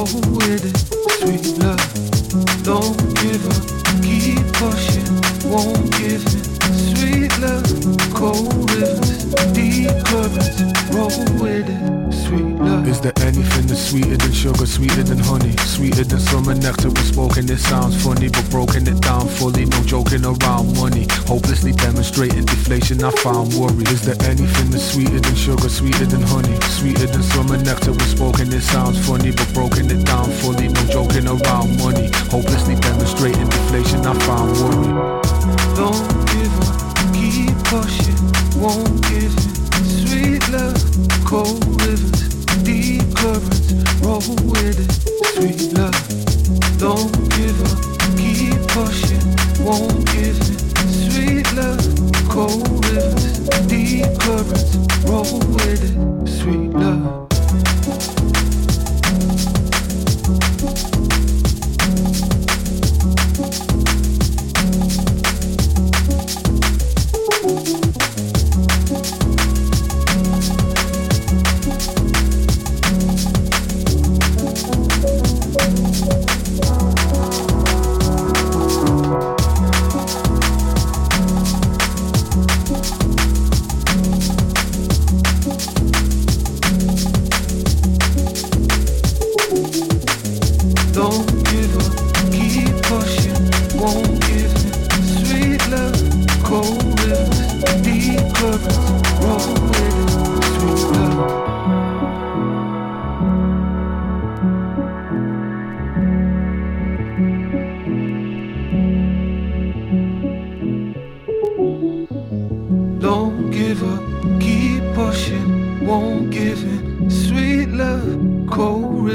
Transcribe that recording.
roll with it. Sweet love, don't give up, keep pushing, won't give in. Sweet love, cold rivers, deep currents, roll with it. Sweet love. Is there anything that's sweeter than sugar, sweeter than honey, sweeter than summer nectar? When spoken it sounds funny, but broken it down fully, no joking around money. Hopelessly demonstrating deflation, I found worry. Is there anything that's sweeter than sugar, sweeter than honey, sweeter than summer nectar? When spoken it sounds funny, but broken it down fully, no joking around money. Hopelessly demonstrating deflation, I found worry. Don't give up, keep pushing, won't give in. Sweet love, cold rivers, deep currents, roll with it. Sweet love, don't give up, keep pushing, won't give in. Sweet love, cold rivers, deep currents, roll with it. Sweet love. Don't